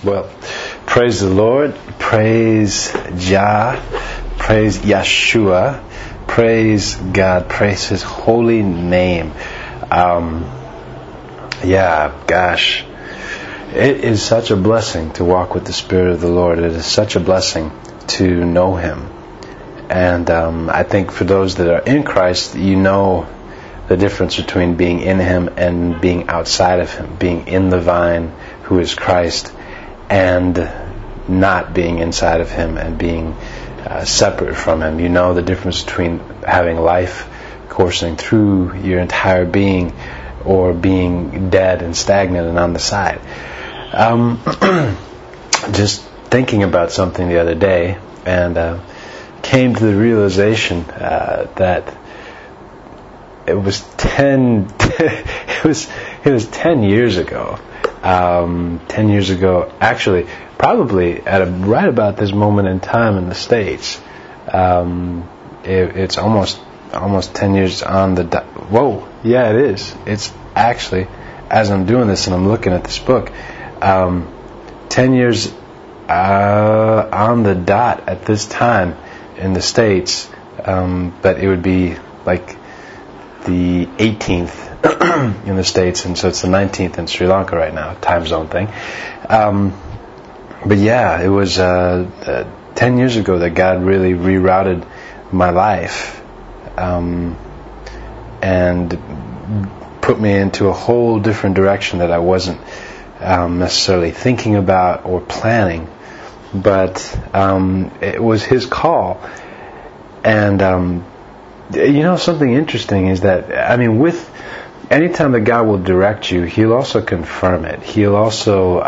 Well, praise the Lord, praise Jah, praise Yeshua, praise God, praise His holy name. It is such a blessing to walk with the Spirit of the Lord. It is such a blessing to know Him. And I think for those that are in Christ, you know the difference between being in Him and being outside of Him, being in the vine, who is Christ, and not being inside of Him and being separate from Him. You know the difference between having life coursing through your entire being or being dead and stagnant and on the side. Just thinking about something the other day, and came to the realization that it was 10 years ago. 10 years ago, actually, probably at right about this moment in time in the States. It's almost 10 years on the dot. Whoa, yeah, it is. It's actually, as I'm doing this and I'm looking at this book, 10 years on the dot at this time in the States, but it would be like the 18th in the States, and so it's the 19th in Sri Lanka right now, time zone thing. But yeah, it was 10 years ago that God really rerouted my life and put me into a whole different direction that I wasn't necessarily thinking about or planning, but it was His call. And something interesting is that, with anytime that God will direct you, He'll also confirm it. He'll also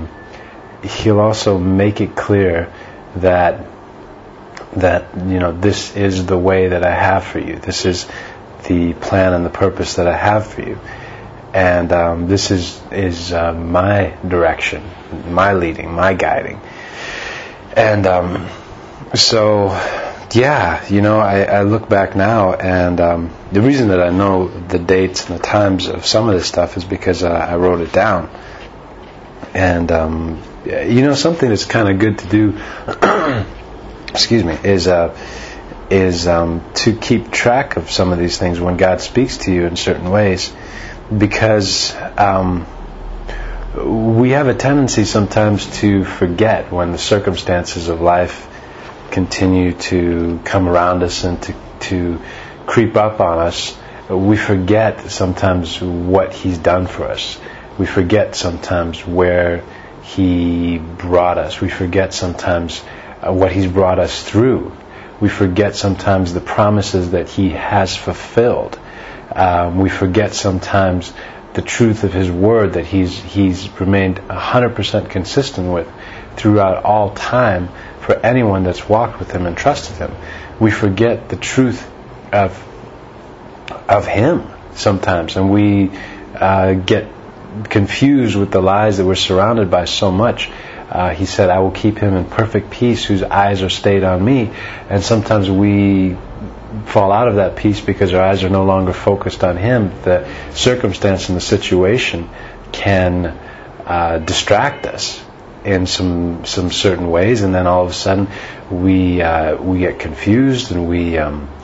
make it clear that this is the way that I have for you. This is the plan and the purpose that I have for you. And this is my direction, my leading, my guiding. And I look back now, and the reason that I know the dates and the times of some of this stuff is because I wrote it down. And something that's kind of good to do, excuse me, is to keep track of some of these things when God speaks to you in certain ways, because we have a tendency sometimes to forget when the circumstances of life continue to come around us and to creep up on us. We forget sometimes what He's done for us. We forget sometimes where He brought us. We forget sometimes what He's brought us through. We forget sometimes the promises that He has fulfilled. We forget sometimes the truth of His Word that He's remained 100% consistent with throughout all time for anyone that's walked with Him and trusted Him. We forget the truth of Him sometimes, and we get confused with the lies that we're surrounded by so much. He said, I will keep him in perfect peace whose eyes are stayed on me. And sometimes we fall out of that peace because our eyes are no longer focused on Him. The circumstance and the situation can distract us in some certain ways, and then all of a sudden we get confused and we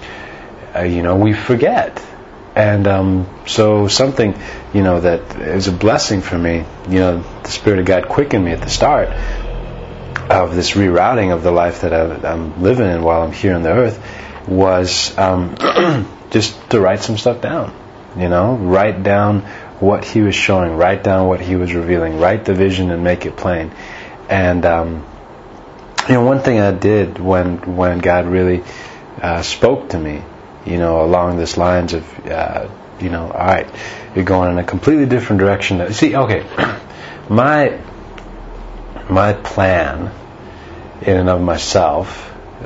forget. And so something that is a blessing for me, the Spirit of God quickened me at the start of this rerouting of the life that I'm living in while I'm here on the earth, was just to write some stuff down. Write down what He was showing, write down what He was revealing, write the vision and make it plain. And one thing I did when God really spoke to me, along this lines of, all right, you're going in a completely different direction. See, okay, my plan in and of myself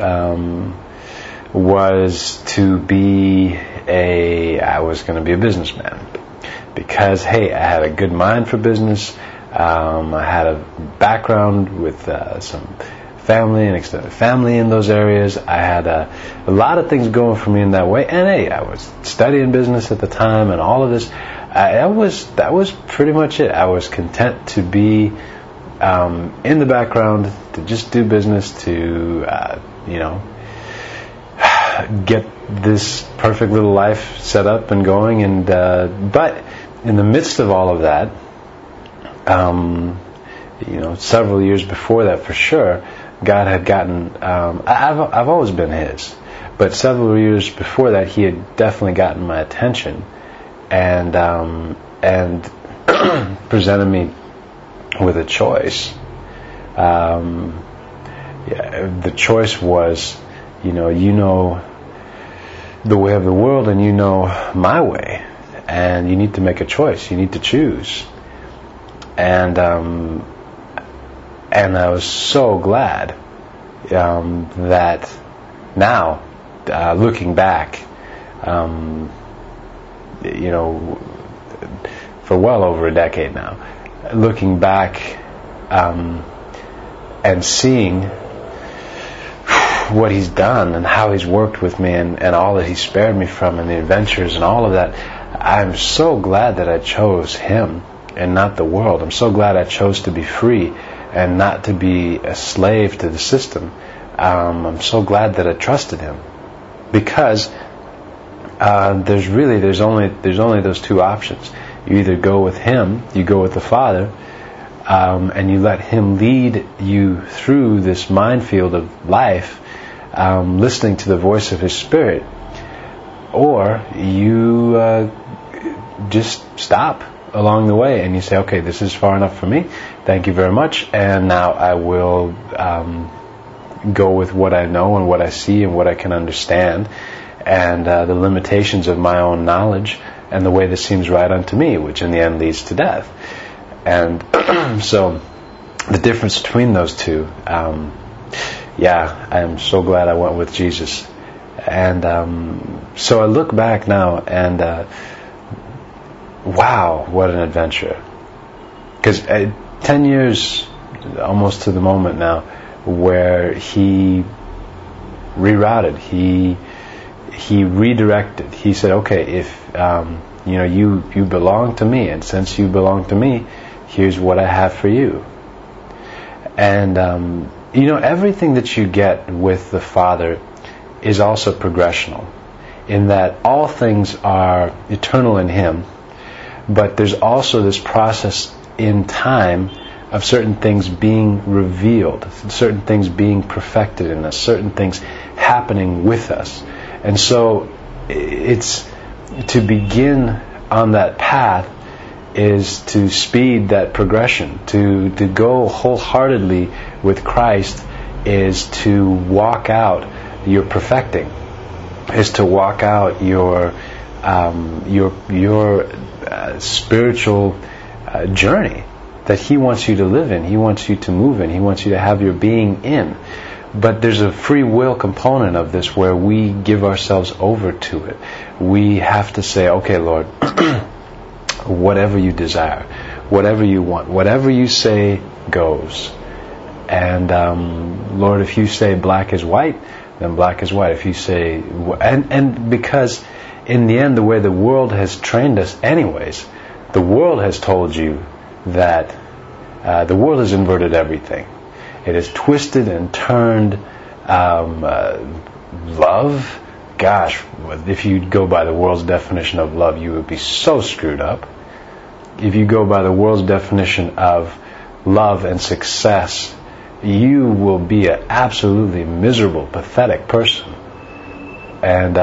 was to be I was going to be a businessman, because, hey, I had a good mind for business. I had a background with some family and extended family in those areas. I had a lot of things going for me in that way. And hey, I was studying business at the time and all of this. That was pretty much it. I was content to be in the background to just do business, to get this perfect little life set up and going. And but in the midst of all of that, several years before that, for sure, God had gotten. I've always been His, but several years before that, He had definitely gotten my attention, and presented me with a choice. The choice was, you know the way of the world, and you know my way, and you need to make a choice. You need to choose. And I was so glad that now, looking back, for well over a decade now, looking back and seeing what He's done and how He's worked with me and all that He spared me from and the adventures and all of that, I'm so glad that I chose Him and not the world. I'm so glad I chose to be free and not to be a slave to the system. I'm so glad that I trusted Him, because there's only those two options. You either go with Him, you go with the Father, and you let Him lead you through this minefield of life, listening to the voice of His Spirit, or you just stop along the way and you say, okay, this is far enough for me, thank you very much, and now I will go with what I know and what I see and what I can understand, and the limitations of my own knowledge and the way that seems right unto me, which in the end leads to death. And so the difference between those two, I am so glad I went with Jesus. And so I look back now and wow, what an adventure. Because 10 years almost to the moment now where He rerouted, He redirected. He said, okay, if you belong to me, and since you belong to me, here's what I have for you. And everything that you get with the Father is also progressional, in that all things are eternal in Him, but there's also this process in time of certain things being revealed, certain things being perfected in us, certain things happening with us. And so it's to begin on that path is to speed that progression. To go wholeheartedly with Christ is to walk out your perfecting, is to walk out your spiritual journey that He wants you to live in, He wants you to move in, He wants you to have your being in. But there's a free will component of this where we give ourselves over to it. We have to say, okay, Lord, whatever you desire, whatever you want, whatever you say goes. And Lord, if you say black is white, then black is white. If you say, and because in the end, the way the world has trained us anyways, the world has told you that the world has inverted everything. It has twisted and turned love. Gosh, if you go by the world's definition of love, you would be so screwed up. If you go by the world's definition of love and success, you will be an absolutely miserable, pathetic person. And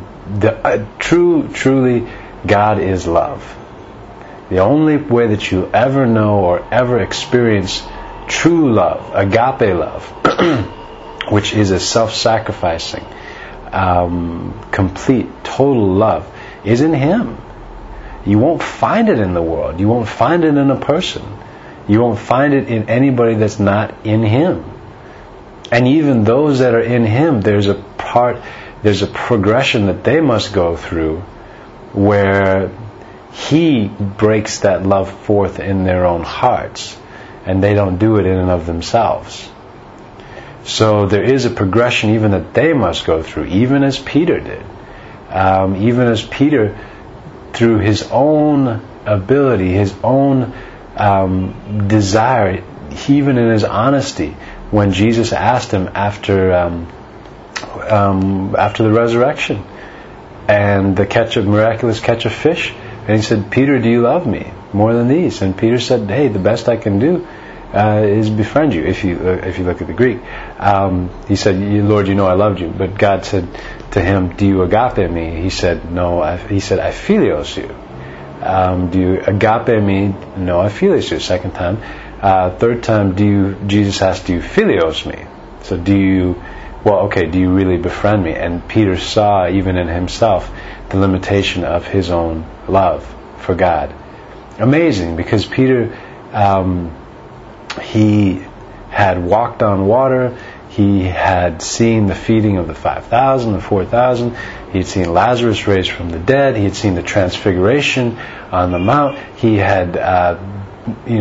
truly, God is love. The only way that you ever know or ever experience true love, agape love, which is a self-sacrificing, complete, total love, is in Him. You won't find it in the world. You won't find it in a person. You won't find it in anybody that's not in Him. And even those that are in Him, there's a progression that they must go through where He breaks that love forth in their own hearts, and they don't do it in and of themselves. So there is a progression even that they must go through, even as Peter did. Even as Peter, through his own ability, his own desire, even in his honesty, when Jesus asked him after the resurrection and the miraculous catch of fish, and he said, "Peter, do you love me more than these?" And Peter said, "Hey, the best I can do is befriend you." If you look at the Greek, he said, "Lord, you know I loved you." But God said to him, "Do you agape me?" He said, "No." He said, "I philios you." Do you agape me? No, I philios you. Second time. Third time, Jesus asked, "Do you philios me?" So do you really befriend me? And Peter saw even in himself the limitation of his own love for God. Amazing, because Peter, he had walked on water. He had seen the feeding of the 5,000, the 4,000. He had seen Lazarus raised from the dead. He had seen the transfiguration on the mount. He had, he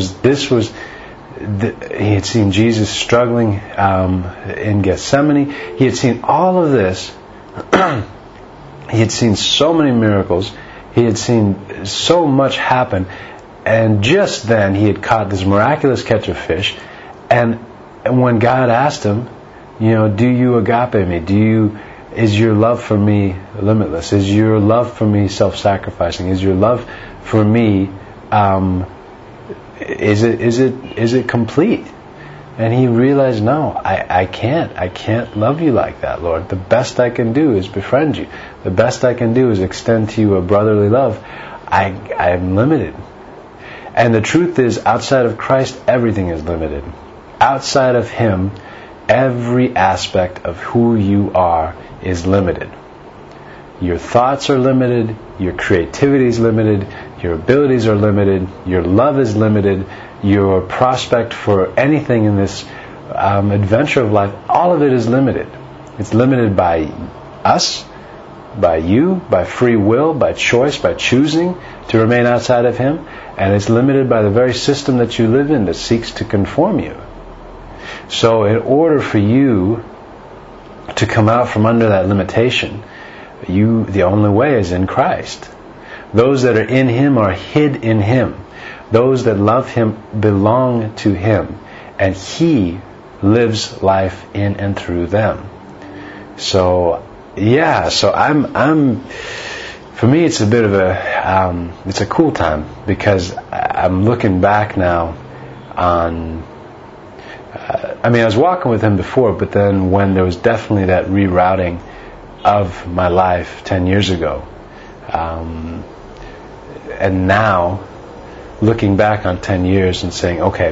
had seen Jesus struggling in Gethsemane. He had seen all of this. He had seen so many miracles. He had seen so much happen. And just then he had caught this miraculous catch of fish. And when God asked him, "Do you agape me? Is your love for me limitless? Is your love for me self-sacrificing? Is your love for me, is it complete?" And he realized, "No, I can't love you like that, Lord. The best I can do is befriend you. The best I can do is extend to you a brotherly love. I am limited." And the truth is, outside of Christ, everything is limited. Outside of Him, every aspect of who you are is limited. Your thoughts are limited, your creativity is limited, your abilities are limited, your love is limited, your prospect for anything in this adventure of life, all of it is limited. It's limited by us, by you, by free will, by choice, by choosing to remain outside of Him, and it's limited by the very system that you live in that seeks to conform you. So in order for you to come out from under that limitation, the only way is in Christ. Those that are in Him are hid in Him. Those that love Him belong to Him, and He lives life in and through them. So I'm for me it's a bit of it's a cool time, because I'm looking back now on I was walking with Him before, but then when there was definitely that rerouting of my life 10 years ago, and now looking back on 10 years and saying, okay,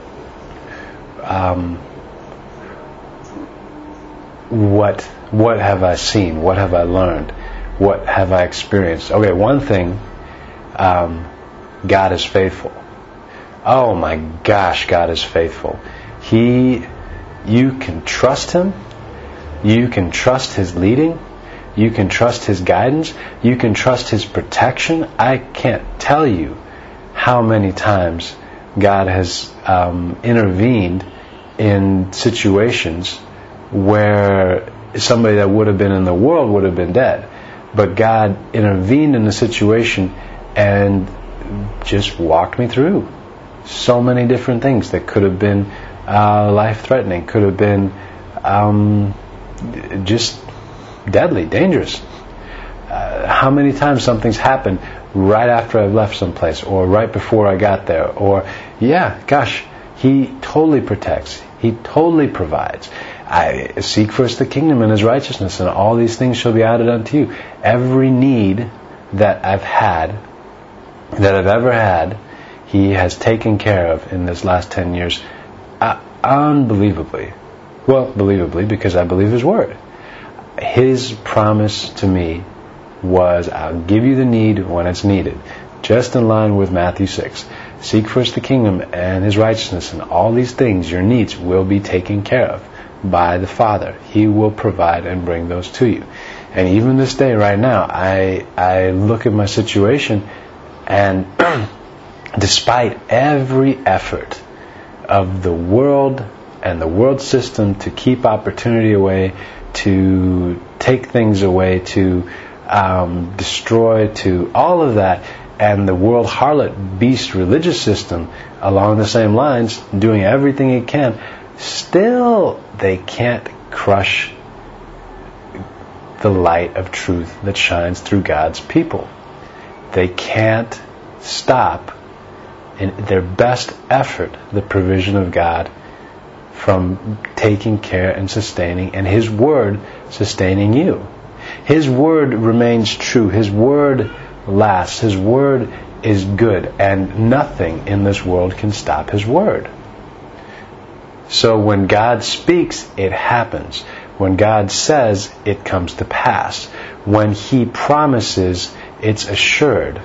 what have I seen? What have I learned? What have I experienced? Okay, one thing, God is faithful. Oh my gosh, God is faithful. You can trust Him. You can trust His leading. You can trust His guidance. You can trust His protection. I can't tell you how many times God has intervened in situations where somebody that would have been in the world would have been dead. But God intervened in the situation and just walked me through so many different things that could have been life-threatening, could have been just deadly, dangerous. How many times something's happened right after I've left someplace, or right before I got there, or He totally protects. He totally provides. I seek first the kingdom and His righteousness, and all these things shall be added unto you. Every need that I've ever had, He has taken care of in this last 10 years, unbelievably. Well, believably, because I believe His word. His promise to me was, I'll give you the need when it's needed. Just in line with Matthew 6. Seek first the kingdom and His righteousness, and all these things, your needs, will be taken care of by the Father. He will provide and bring those to you. And even this day, right now, I look at my situation, and despite every effort of the world and the world system to keep opportunity away, to take things away, to destroy, to all of that, and the world harlot beast religious system along the same lines, doing everything it can, still they can't crush the light of truth that shines through God's people. They can't stop, in their best effort, the provision of God from taking care and sustaining, and His Word sustaining you. His Word remains true. His Word lasts. His Word is good, and nothing in this world can stop His Word. So when God speaks, it happens. When God says, it comes to pass. When He promises, it's assured.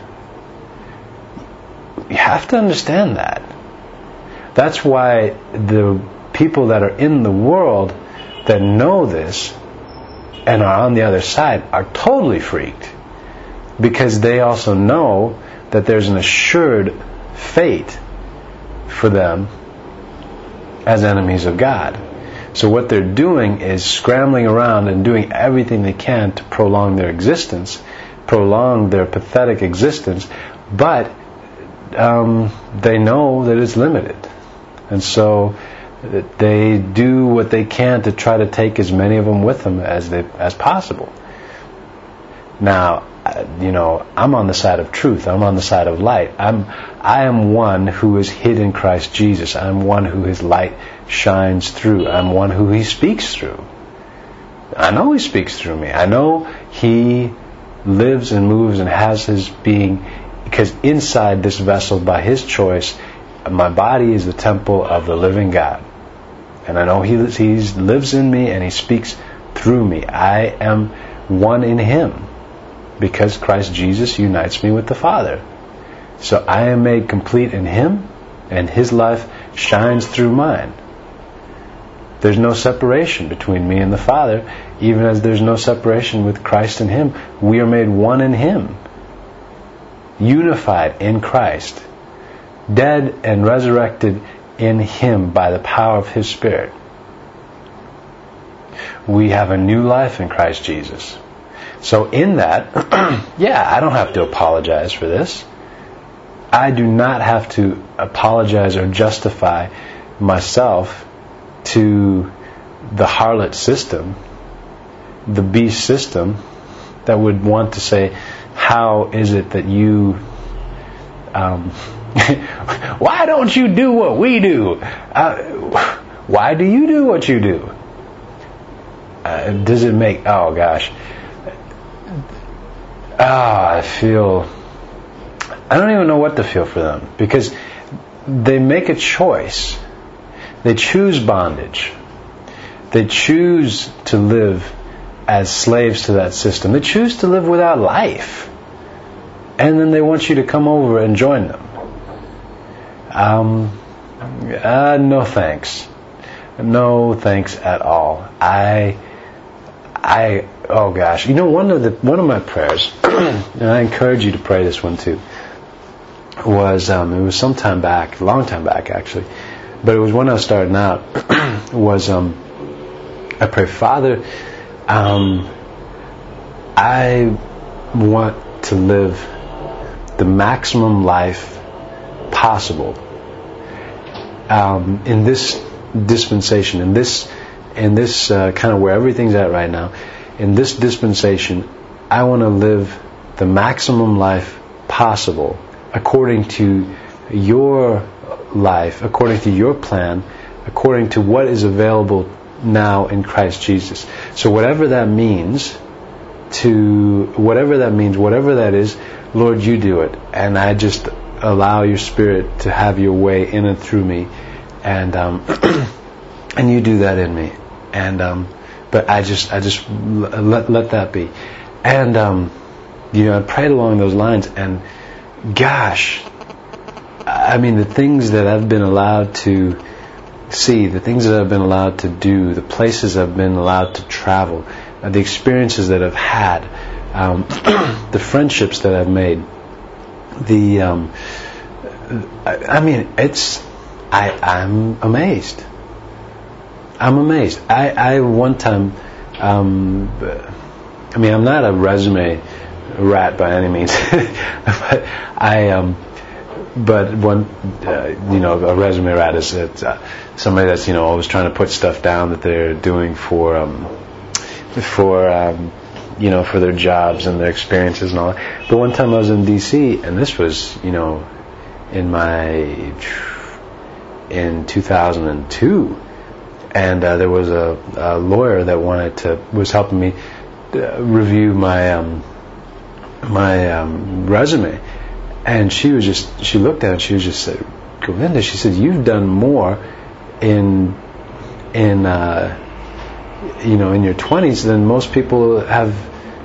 You have to understand that. That's why the people that are in the world that know this and are on the other side are totally freaked, because they also know that there's an assured fate for them as enemies of God. So what they're doing is scrambling around and doing everything they can to prolong their existence, prolong their pathetic existence, but they know that it's limited. And so they do what they can to try to take as many of them with them as possible. Now, I'm on the side of truth. I'm on the side of light. I am one who is hid in Christ Jesus. I'm one who His light shines through. I'm one who He speaks through. I know He speaks through me. I know He lives and moves and has His being, because inside this vessel, by His choice, my body is the temple of the living God. And I know He lives in me and He speaks through me. I am one in Him, because Christ Jesus unites me with the Father. So I am made complete in Him, and His life shines through mine. There's no separation between me and the Father, even as there's no separation with Christ and Him. We are made one in Him, unified in Christ, dead and resurrected in Him by the power of His Spirit. We have a new life in Christ Jesus. So in that, I don't have to apologize for this. I do not have to apologize or justify myself to the harlot system, the beast system, that would want to say, how is it that you... why don't you do what we do? Why do you do what you do? Does it make... Oh, gosh. I don't even know what to feel for them, because they make a choice. They choose bondage. They choose to live as slaves to that system. They choose to live without life. And then they want you to come over and join them. No thanks. No thanks at all. Oh gosh. One of my prayers, and I encourage you to pray this one too, was, it was some time back, a long time back actually, but it was when I was starting out, was, I pray, Father, I want to live the maximum life possible in this dispensation, in this kind of where everything's at right now. In this dispensation, I want to live the maximum life possible according to your life, according to your plan, according to what is available now in Christ Jesus. So whatever that means, whatever that is, Lord, you do it. And I just allow your Spirit to have your way in and through me. And and you do that in me. And but I just let that be. And I prayed along those lines, and gosh, I mean, the things that I've been allowed to see, the things that I've been allowed to do, the places I've been allowed to travel, the experiences that I've had, the friendships that I've made, I'm amazed. I'm amazed. I one time, I'm not a resume rat by any means, but but one, a resume rat is somebody that's always trying to put stuff down that they're doing for their jobs and their experiences and all that. But one time I was in D.C. and this was in 2002, and there was a lawyer that was helping me review my resume, and she looked at it and she was just said, Govinda, she said, you've done more in your 20s than most people have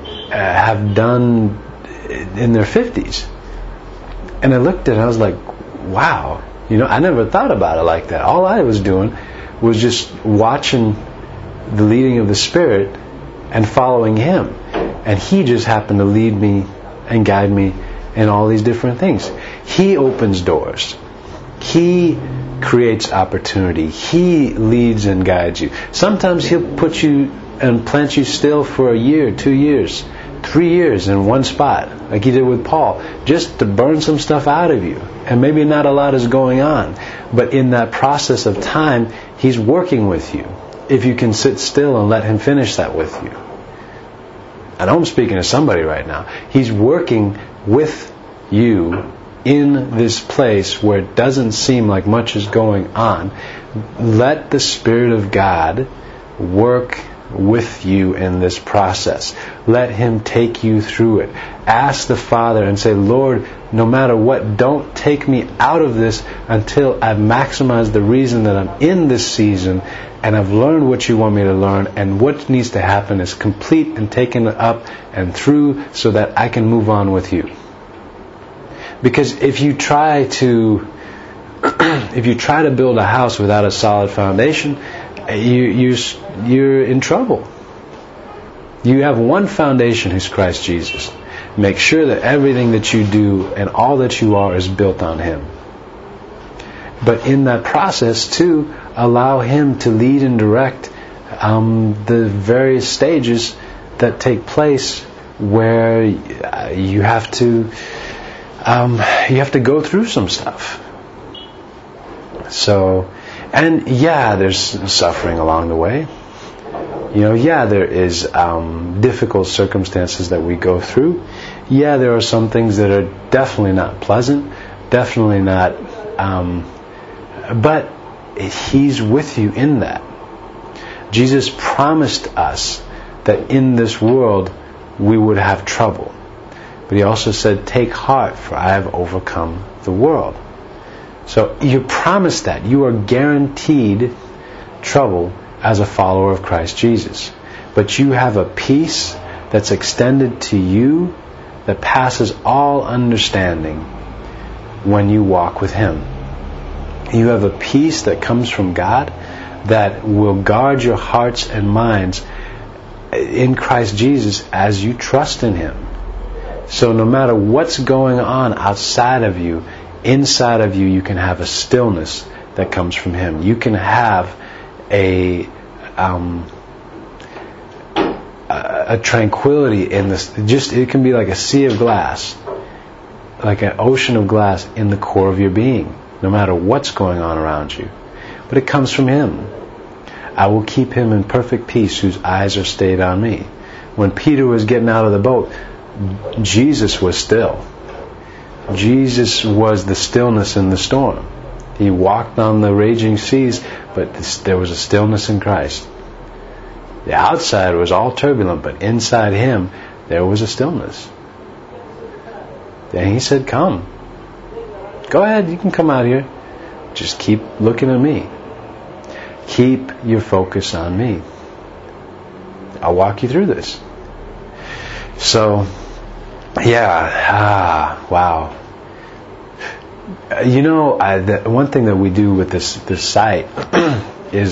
done in their 50s. And I looked at it and I was like, wow, I never thought about it like that. All I was doing was just watching the leading of the Spirit and following Him. And He just happened to lead me and guide me in all these different things. He opens doors. He creates opportunity. He leads and guides you. Sometimes He'll put you and plant you still for a year, 2 years, 3 years in one spot, like He did with Paul, just to burn some stuff out of you. And maybe not a lot is going on, but in that process of time, He's working with you. If you can sit still and let Him finish that with you. I know I'm speaking to somebody right now. He's working with you in this place where it doesn't seem like much is going on. Let the Spirit of God work with you in this process. Let Him take you through it. Ask the Father and say, Lord, no matter what, don't take me out of this until I've maximized the reason that I'm in this season and I've learned what you want me to learn, and what needs to happen is complete and taken up and through so that I can move on with you. Because if you try to build a house without a solid foundation, you're in trouble. You have one foundation, who's Christ Jesus. Make sure that everything that you do and all that you are is built on Him. But in that process too, allow Him to lead and direct the various stages that take place where you have to go through some stuff. So, and there's suffering along the way. There is difficult circumstances that we go through. There are some things that are definitely not pleasant, definitely not, but He's with you in that. Jesus promised us that in this world we would have trouble. But He also said, take heart, for I have overcome the world. So you're promised that. You are guaranteed trouble as a follower of Christ Jesus. But you have a peace that's extended to you that passes all understanding when you walk with Him. You have a peace that comes from God that will guard your hearts and minds in Christ Jesus as you trust in Him. So no matter what's going on outside of you, inside of you, you can have a stillness that comes from Him. You can have a tranquility in this. It can be like a sea of glass, like an ocean of glass in the core of your being, no matter what's going on around you. But it comes from Him. I will keep him in perfect peace whose eyes are stayed on me. When Peter was getting out of the boat, Jesus was still. Jesus was the stillness in the storm. He walked on the raging seas, but there was a stillness in Christ. The outside was all turbulent, but inside Him there was a stillness. Then He said, come. Go ahead, you can come out here. Just keep looking at me. Keep your focus on me. I'll walk you through this. So, wow. The one thing that we do with this site is,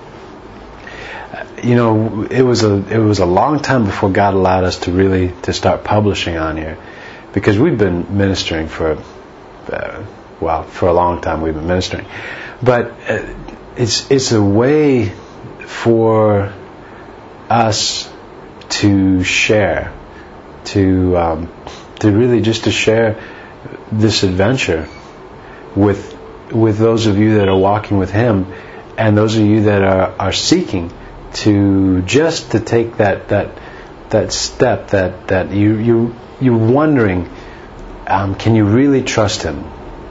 it was a long time before God allowed us to start publishing on here, because we've been ministering for a long time. We've been ministering, but it's a way for us to share, to really just to share this adventure with those of you that are walking with Him, and those of you that are seeking to just to take that step that you're wondering, can you really trust Him?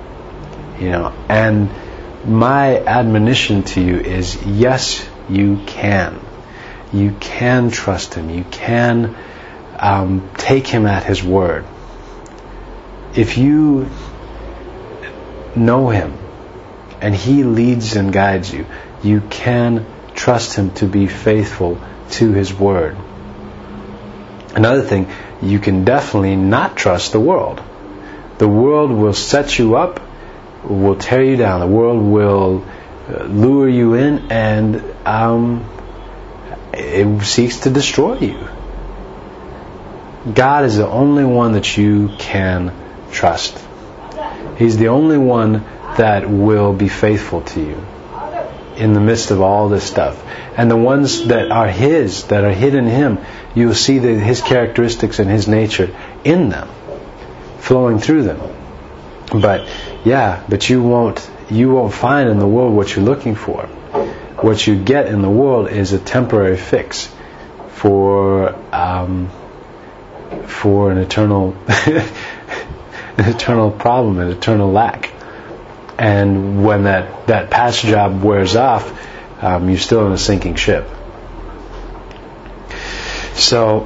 And my admonition to you is, yes, you can. You can trust Him. You can take Him at His word. If you know Him and He leads and guides you, you can trust Him to be faithful to His word. Another thing, you can definitely not trust the world. The world will set you up, will tear you down. The world will lure you in, and it seeks to destroy you. God is the only one that you can trust. He's the only one that will be faithful to you in the midst of all this stuff. And the ones that are His, that are hidden in Him, you will see His characteristics and His nature in them, flowing through them. But you won't find in the world what you're looking for. What you get in the world is a temporary fix for an eternal an eternal problem, an eternal lack. And when that past job wears off, you're still in a sinking ship. So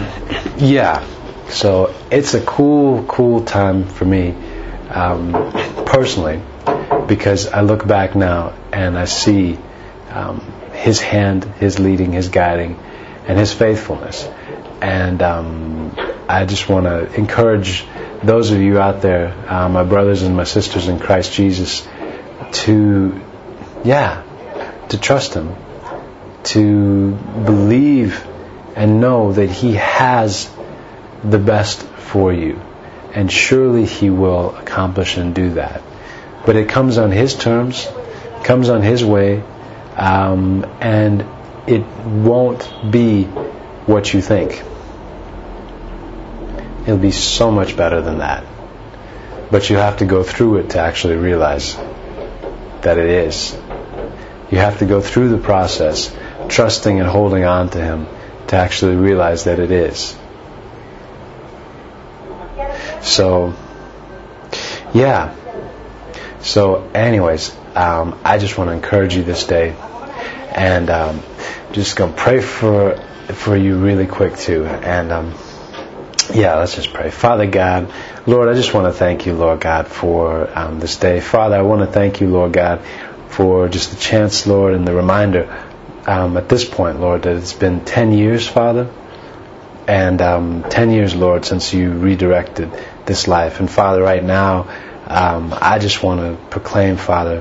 so it's a cool time for me personally, because I look back now and I see His hand, His leading, His guiding, and His faithfulness. And I just want to encourage those of you out there, my brothers and my sisters in Christ Jesus, to trust Him, to believe and know that He has the best for you, and surely He will accomplish and do that. But it comes on His terms, comes on His way, and it won't be what you think. It'll be so much better than that. But you have to go through it to actually realize that it is. You have to go through the process, trusting and holding on to Him, to actually realize that it is. So, So anyways, I just want to encourage you this day. And just going to pray for you really quick too. And let's just pray. Father God, Lord, I just want to thank you, Lord God, for this day. Father, I want to thank you, Lord God, for just the chance, Lord, and the reminder at this point, Lord, that it's been 10 years, Father, and 10 years, Lord, since you redirected this life. And Father, right now, I just want to proclaim, Father,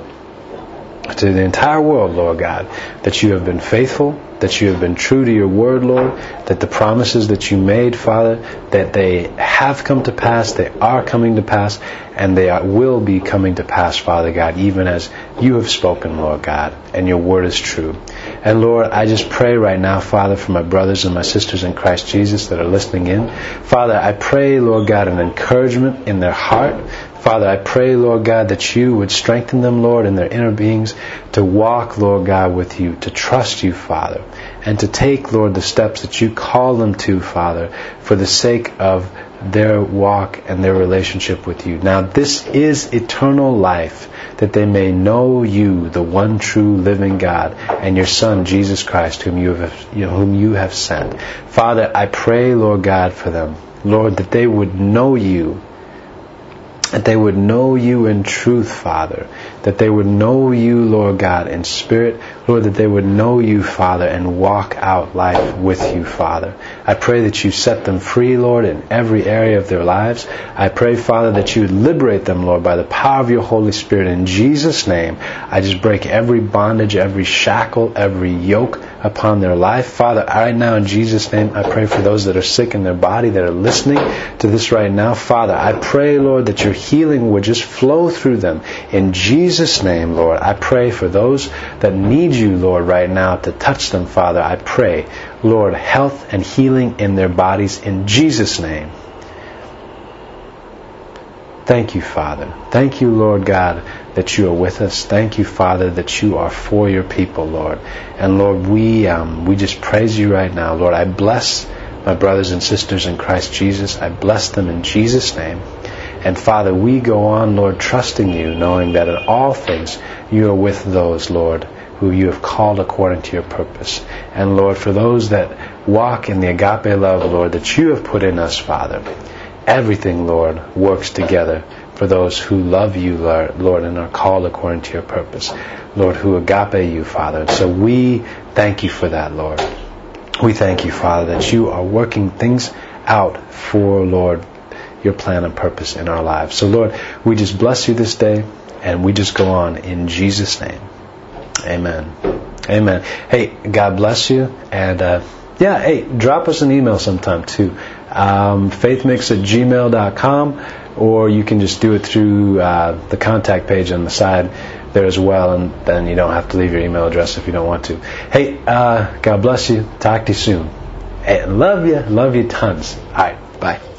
to the entire world, Lord God, that you have been faithful, that you have been true to your word, Lord, that the promises that you made, Father, that they have come to pass, they are coming to pass, and they will be coming to pass, Father God, even as you have spoken, Lord God, and your word is true. And Lord, I just pray right now, Father, for my brothers and my sisters in Christ Jesus that are listening in. Father, I pray, Lord God, an encouragement in their heart. Father, I pray, Lord God, that you would strengthen them, Lord, in their inner beings to walk, Lord God, with you, to trust you, Father, and to take, Lord, the steps that you call them to, Father, for the sake of their walk and their relationship with you. Now, this is eternal life, that they may know you, the one true living God, and your Son, Jesus Christ, whom you have sent. Father, I pray, Lord God, for them, Lord, that they would know you, that they would know you in truth, Father, that they would know you, Lord God, in spirit, Lord, that they would know you, Father, and walk out life with you, Father. I pray that you set them free, Lord, in every area of their lives. I pray, Father, that you would liberate them, Lord, by the power of your Holy Spirit. In Jesus' name, I just break every bondage, every shackle, every yoke upon their life. Father, right now in Jesus' name, I pray for those that are sick in their body, that are listening to this right now. Father, I pray, Lord, that your healing would just flow through them. In Jesus' name, Lord, I pray for those that need you, Lord, right now to touch them, Father. I pray, Lord, health and healing in their bodies in Jesus' name. Thank you, Father. Thank you, Lord God, that you are with us. Thank you, Father, that you are for your people, Lord. And Lord, we just praise you right now. Lord, I bless my brothers and sisters in Christ Jesus. I bless them in Jesus' name. And Father, we go on, Lord, trusting you, knowing that in all things you are with those, Lord, who you have called according to your purpose. And Lord, for those that walk in the agape love, Lord, that you have put in us, Father, everything, Lord, works together for those who love you, Lord, and are called according to your purpose. Lord, who agape you, Father. And so we thank you for that, Lord. We thank you, Father, that you are working things out for, Lord, your plan and purpose in our lives. So, Lord, we just bless you this day, and we just go on in Jesus' name. Amen. Amen. Hey, God bless you. And, hey, drop us an email sometime, too. faithmix@gmail.com, or you can just do it through the contact page on the side there as well, and then you don't have to leave your email address if you don't want to. Hey, God bless you. Talk to you soon. Hey, love you tons. All right, bye.